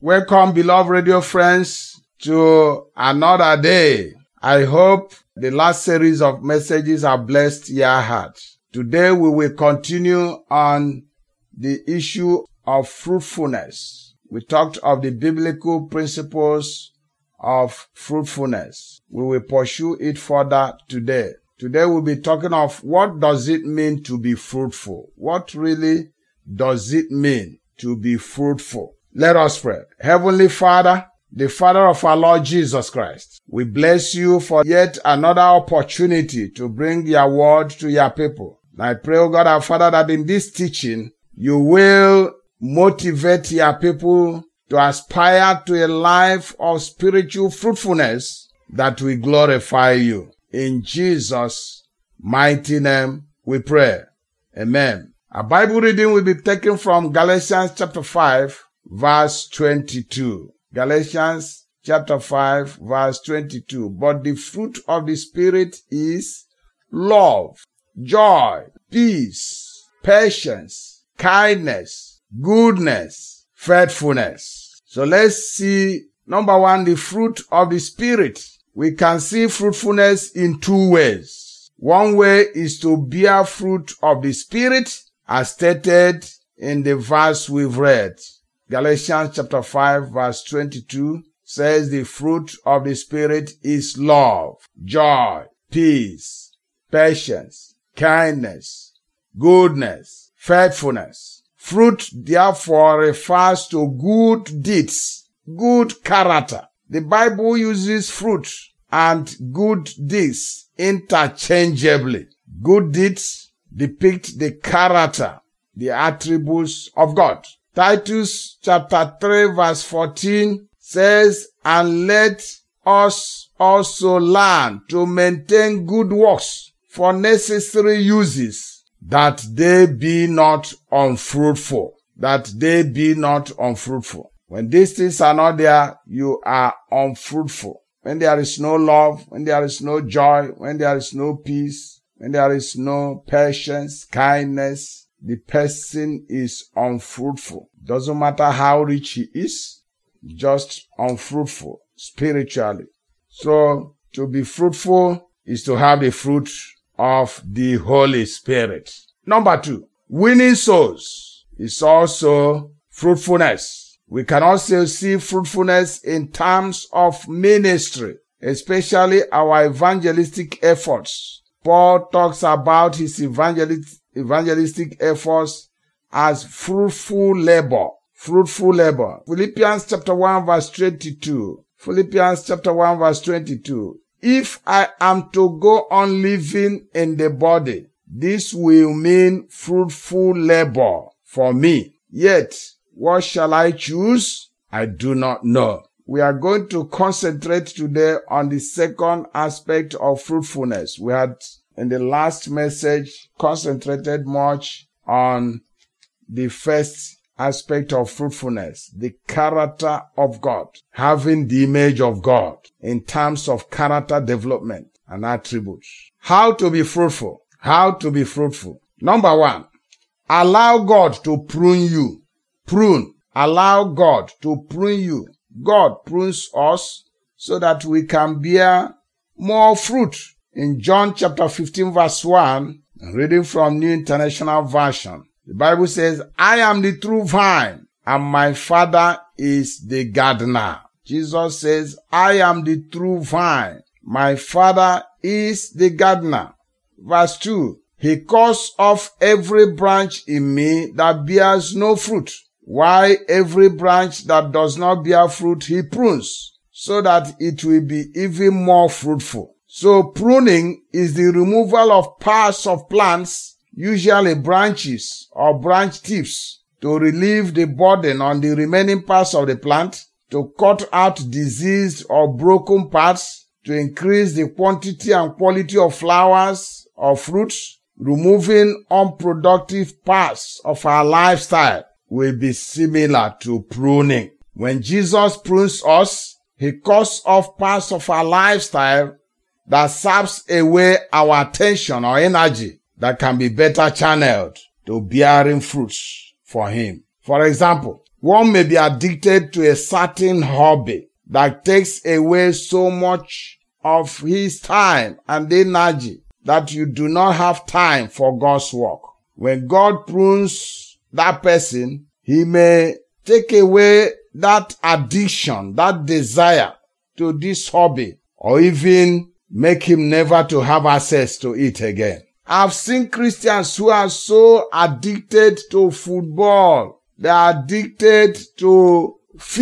Welcome, beloved radio friends, to another day. I hope the last series of messages have blessed your heart. Today we will continue on the issue of fruitfulness. We talked of the biblical principles of fruitfulness. We will pursue it further today. Today we'll be talking of what does it mean to be fruitful? What really does it mean to be fruitful? Let us pray. Heavenly Father, the Father of our Lord Jesus Christ, we bless you for yet another opportunity to bring your word to your people. And I pray, O God, our Father, that in this teaching, you will motivate your people to aspire to a life of spiritual fruitfulness that will glorify you. In Jesus' mighty name we pray. Amen. Our Bible reading will be taken from Galatians chapter 5, verse 22. Galatians chapter 5, verse 22. But the fruit of the Spirit is love, joy, peace, patience, kindness, goodness, faithfulness. So let's see, number one, the fruit of the Spirit. We can see fruitfulness in two ways. One way is to bear fruit of the Spirit, as stated in the verse we've read. Galatians chapter 5, verse 22 says the fruit of the Spirit is love, joy, peace, patience, kindness, goodness, faithfulness. Fruit therefore refers to good deeds, good character. The Bible uses fruit and good deeds interchangeably. Good deeds depict the character, the attributes of God. Titus chapter 3 verse 14 says, and let us also learn to maintain good works for necessary uses, that they be not unfruitful. That they be not unfruitful. When these things are not there, you are unfruitful. When there is no love, when there is no joy, when there is no peace, when there is no patience, kindness, the person is unfruitful. Doesn't matter how rich he is, just unfruitful spiritually. So, to be fruitful is to have the fruit of the Holy Spirit. Number two, winning souls is also fruitfulness. We can also see fruitfulness in terms of ministry, especially our evangelistic efforts. Paul talks about his evangelistic efforts as fruitful labor. Fruitful labor. Philippians chapter 1 verse 22. Philippians chapter 1 verse 22. If I am to go on living in the body, this will mean fruitful labor for me. Yet, what shall I choose? I do not know. We are going to concentrate today on the second aspect of fruitfulness. We had in the last message concentrated much on the first aspect of fruitfulness, the character of God, having the image of God in terms of character development and attributes. How to be fruitful? How to be fruitful? Number one, allow God to prune you. Prune. Allow God to prune you. God prunes us so that we can bear more fruit. In John chapter 15 verse 1, reading from New International Version, the Bible says, I am the true vine, and my Father is the gardener. Jesus says, I am the true vine, my Father is the gardener. Verse 2, he cuts off every branch in me that bears no fruit, while every branch that does not bear fruit he prunes, so that it will be even more fruitful. So pruning is the removal of parts of plants, usually branches or branch tips, to relieve the burden on the remaining parts of the plant, to cut out diseased or broken parts, to increase the quantity and quality of flowers or fruits. Removing unproductive parts of our lifestyle will be similar to pruning. When Jesus prunes us, he cuts off parts of our lifestyle that saps away our attention or energy that can be better channeled to bearing fruits for him. For example, One may be addicted to a certain hobby that takes away so much of his time and energy that you do not have time for God's work. When God prunes that person, he may take away that addiction, that desire to this hobby, or even make him never to have access to it again. I've seen Christians who are so addicted to football. They are addicted to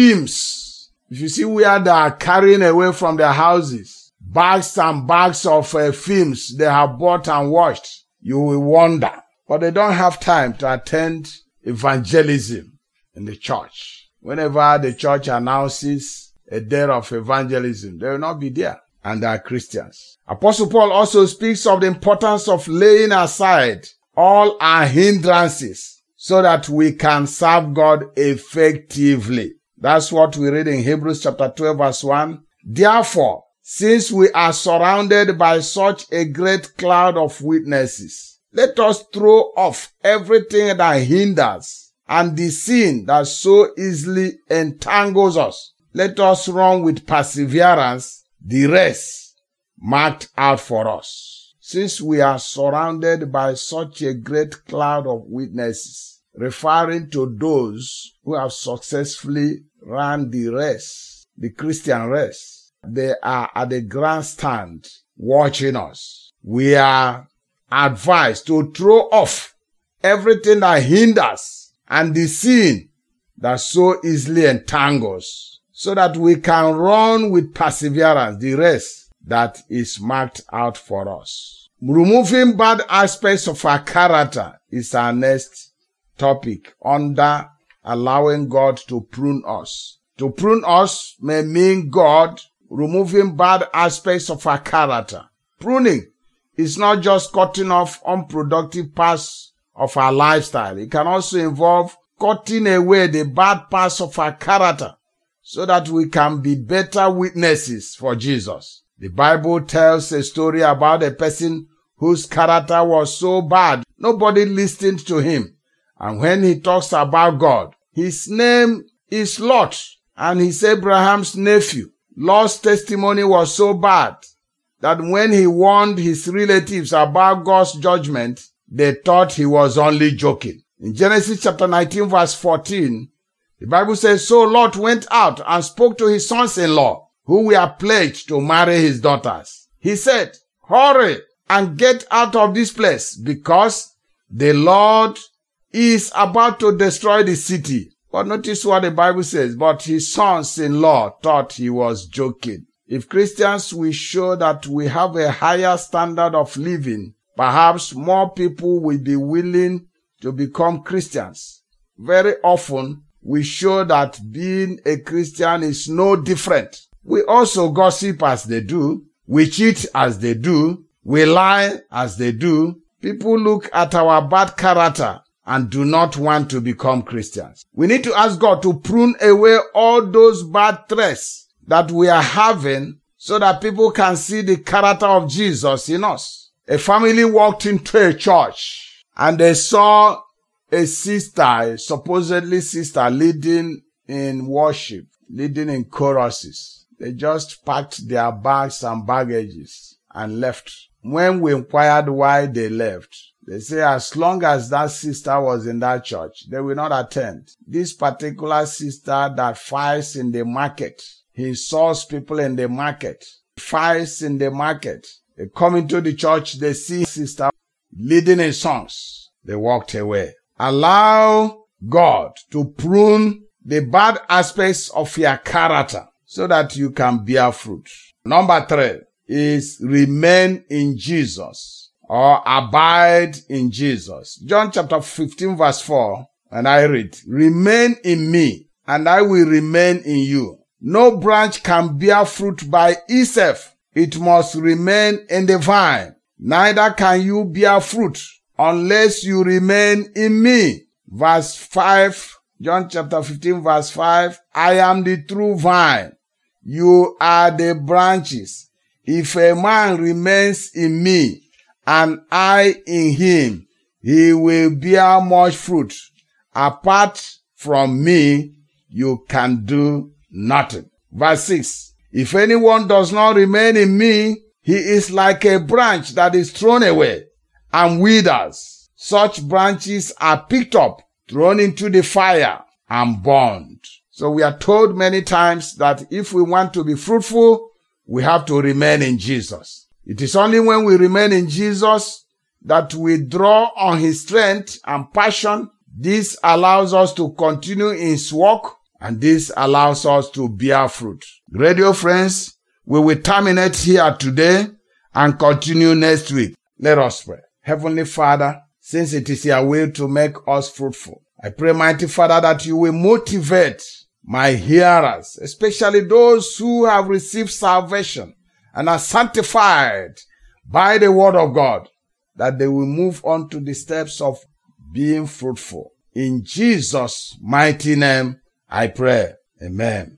films. If you see where they are carrying away from their houses, bags and bags of films they have bought and watched, you will wonder. But they don't have time to attend evangelism in the church. Whenever the church announces a day of evangelism, they will not be there. And they are Christians. Apostle Paul also speaks of the importance of laying aside all our hindrances so that we can serve God effectively. That's what we read in Hebrews chapter 12 verse 1. Therefore, since we are surrounded by such a great cloud of witnesses, let us throw off everything that hinders and the sin that so easily entangles us. Let us run with perseverance the race marked out for us. Since we are surrounded by such a great cloud of witnesses, referring to those who have successfully run the race, the Christian race, they are at the grandstand watching us. We are advised to throw off everything that hinders and the sin that so easily entangles, so that we can run with perseverance the race that is marked out for us. Removing bad aspects of our character is our next topic under allowing God to prune us. To prune us may mean God removing bad aspects of our character. Pruning is not just cutting off unproductive parts of our lifestyle. It can also involve cutting away the bad parts of our character so that we can be better witnesses for Jesus. The Bible tells a story about a person whose character was so bad, nobody listened to him. And when he talks about God, his name is Lot, and he's Abraham's nephew. Lot's testimony was so bad that when he warned his relatives about God's judgment, they thought he was only joking. In Genesis chapter 19 verse 14, the Bible says, so Lot went out and spoke to his sons-in-law, who were pledged to marry his daughters. He said, hurry and get out of this place, because the Lord is about to destroy the city. But notice what the Bible says, but his sons-in-law thought he was joking. If Christians will show that we have a higher standard of living, perhaps more people will be willing to become Christians. Very often, we show that being a Christian is no different. We also gossip as they do. We cheat as they do. We lie as they do. People look at our bad character and do not want to become Christians. We need to ask God to prune away all those bad traits that we are having so that people can see the character of Jesus in us. A family walked into a church and they saw a sister, supposedly sister, leading in worship, leading in choruses. They just packed their bags and baggages and left. When we inquired why they left, they say as long as that sister was in that church, they will not attend. This particular sister that fights in the market, he insults people in the market, fights in the market. They come into the church, they see sister leading in songs. They walked away. Allow God to prune the bad aspects of your character so that you can bear fruit. Number 3 is remain in Jesus or abide in Jesus. John chapter 15 verse 4, and I read, remain in me and I will remain in you. No branch can bear fruit by itself. It must remain in the vine. Neither can you bear fruit unless you remain in me. Verse 5, John chapter 15 verse 5, I am the true vine. You are the branches. If a man remains in me and I in him, he will bear much fruit. Apart from me, you can do nothing. Verse 6. If anyone does not remain in me, he is like a branch that is thrown away and withers. Such branches are picked up, thrown into the fire, and burned. So we are told many times that if we want to be fruitful, we have to remain in Jesus. It is only when we remain in Jesus that we draw on his strength and passion. This allows us to continue in his work, and this allows us to bear fruit. Radio friends, we will terminate here today and continue next week. Let us pray. Heavenly Father, since it is your will to make us fruitful, I pray, mighty Father, that you will motivate my hearers, especially those who have received salvation and are sanctified by the word of God, that they will move on to the steps of being fruitful. In Jesus' mighty name, I pray. Amen.